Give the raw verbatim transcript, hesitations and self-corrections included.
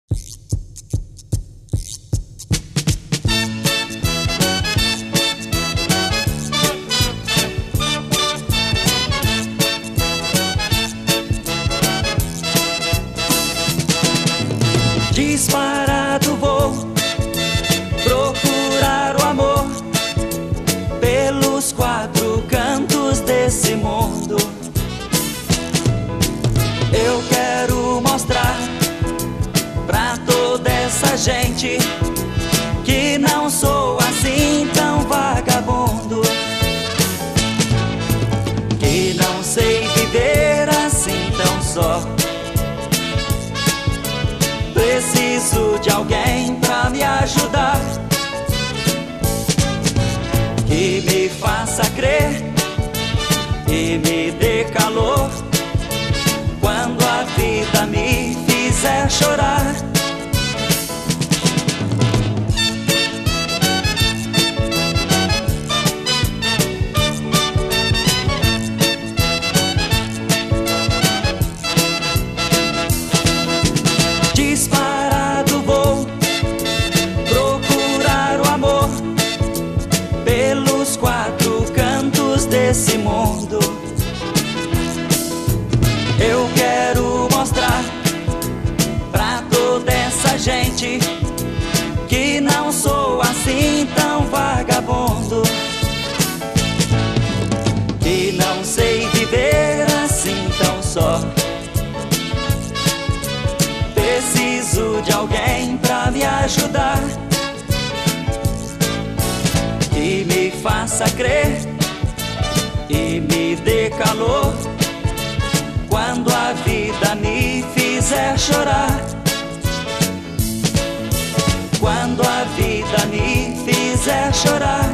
Disparado vou procurar o amor pelos quatro cantos desse mundo. Eu quero mostrar pra toda essa gente que não sou assim tão vagabundo, que não sei viver assim tão só. Preciso de alguém pra me ajudar, que me faça crer e me dê calor quando a vida me fizer chorar. Disparado vou procurar o amor pelos quatro cantos desse mundo. Eu quero mostrar pra toda essa gente que não sou assim tão vagabundo, que não sei viver assim tão só. Preciso de alguém pra me ajudar, que me faça crer e me dê calor quando a vida me fizer chorar. Quando a vida me fizer chorar.